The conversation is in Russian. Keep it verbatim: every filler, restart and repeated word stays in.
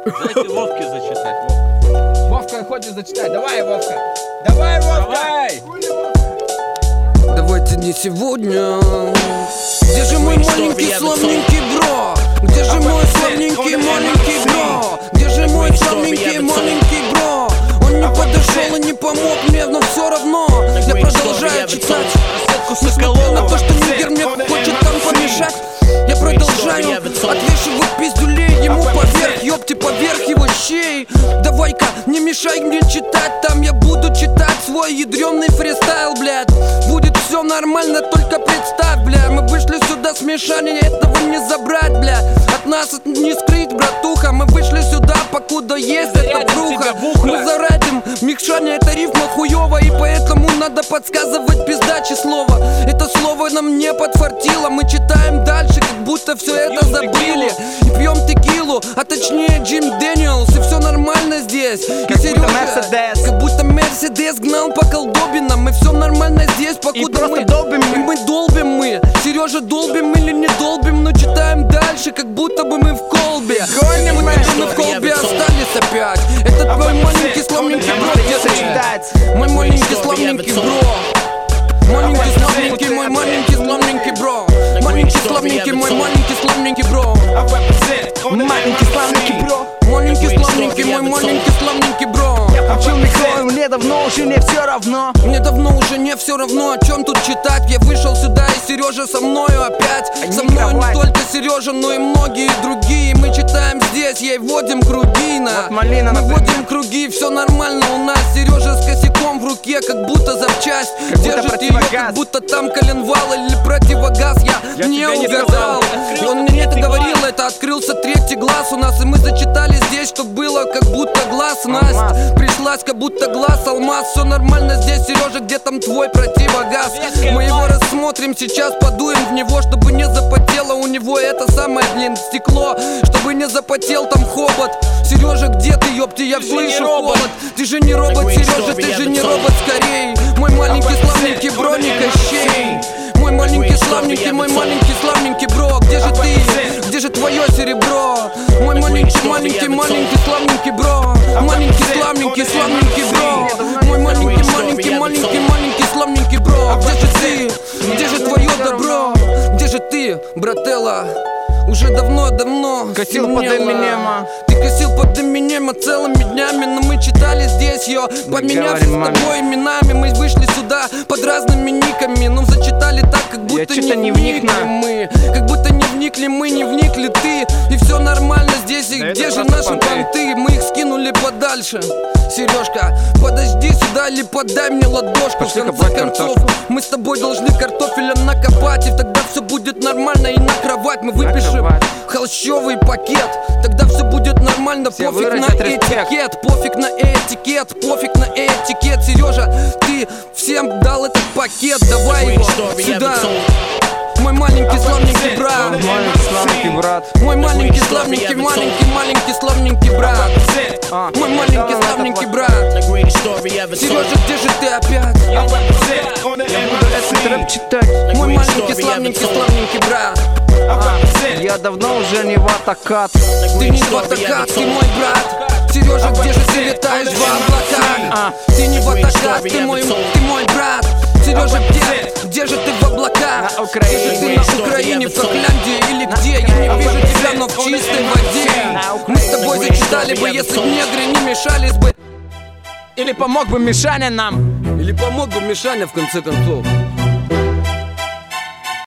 Дайте Вовке зачитать. Вовка хочет зачитать. Давай, Вовка. Давай, Вовка. Давай. Давайте не сегодня. Где же мой маленький славненький бро? Где же мой славненький маленький бро? Где же мой славненький маленький бро? Он не подошел и не помог мне, но все равно я продолжаю читать. Несмотря на то, что Нигер мне хочет там помешать, я продолжаю отвешивать пиздюлей ему поверх, ёпти, поверх его щей. Давай-ка, не мешай мне читать, там я буду читать свой ядрёный фристайл, блядь. Будет все нормально, только представь, бля. Мы вышли сюда с мешания, этого не забрать, бля. От нас это не скрыть, братуха. Мы вышли сюда, покуда есть эта бруха. Мы зарадим, мешание это рифма хуёва, и поэтому надо подсказывать пиздачи слова. Это слово нам не подфартило, мы читаем дальше, как будто все это забыли. И пьем текилу, а точнее Джим Дэниелс, и все нормально здесь. Как и будто Мерседес, как будто Мерседес гнал по колдобинам. И все нормально здесь, покуда мы долбим, и мы долбим мы. Сережа, долбим или не долбим, но читаем дальше, как будто бы мы в колбе. Гоним мы, мы в колбе остались опять. Это твой маленький славненький бро, где ты? Мой маленький славненький бро. Маленький славненький, мой маленький славненький бро. Маленький славненький, мой маленький славненький бро. Маленький славненький бро. Маленький славненький, мой маленький славненький бро. Включил микро, мне давно уже не все равно. Мне давно уже не все равно, о чем тут читать. Я вышел сюда, и Сережа со мною опять. Со мной не только Сережа, но и многие другие. Мы читаем здесь, ей вводим круги на. Мы вводим круги, все нормально у нас. Сережа с косяком в руке, как будто запчасть. Держит ее, как будто там коленвал или противогаз. Я не угадал. Он мне это говорил, это открылся третий глаз у нас. И мы зачитали здесь, что было, как будто глаз Настя пришлась, как будто глаз алмаз. Все нормально здесь, Сережа, где там твой противогаз? Мы его рассмотрим, сейчас подуем в него, чтобы не запотело у него это самое, блин, стекло. Чтобы не запотел там хобот. Сережа, где ты, ёпти, я слышу холод. Ты же не робот, Сережа, ты же не робот, скорей. Мой маленький славненький бро, не Кощей. Мой маленький славненький, мой маленький славненький бро. Где же ты, где же твое серебро? Мой маленький, маленький, маленький славненький бро. Маленький, славненький, славненький бро. Мой маленький, маленький, маленький, маленький славненький бро. Где же ты, где же твое добро? Где же ты, брателла? Уже давно-давно косил под Эминема. Ты косил под Эминема целыми днями, но мы читали здесь ее, поменявшись с тобой именами. Мы вышли сюда под разными никами, но зачитали так, как будто не, не вникли мы. Как будто не вникли мы, не вникли ты. И все нормально здесь, и да где же наши понты? Мы их скинули подальше. Сережка, подожди сюда или подай мне ладошку. В конце концов, мы с тобой должны картофеля накопать, и тогда все будет нормально, и на кровать мы выпишем холщовый пакет. Тогда все будет нормально, все пофиг на этикет, пофиг на этикет, пофиг на этикет. Сережа, ты всем дал этот пакет, давай его сюда. Мой маленький славненький брат. Мой маленький славненький брат. Мой маленький славненький, маленький, маленький славненький брат. Мой маленький славненький брат. Сережа, где же ты опять? Я буду этот рэп читать. Мой маленький славненький, славненький брат. Я давно уже не ватакат. Ты не ватакат, ты мой брат. Сережа, где же ты летаешь в облаках? Ты не ватакат, ты мой, ты мой брат. Сережа, где, где же ты в облаках? На Украине. Где же ты на Украине, в Финляндии или где? Я не вижу тебя, но в чистой воде. Мы с тобой зачитали бы, если б негры не мешались бы. Или помог бы Мишаня нам. Или помог бы Мишаня, в конце концов.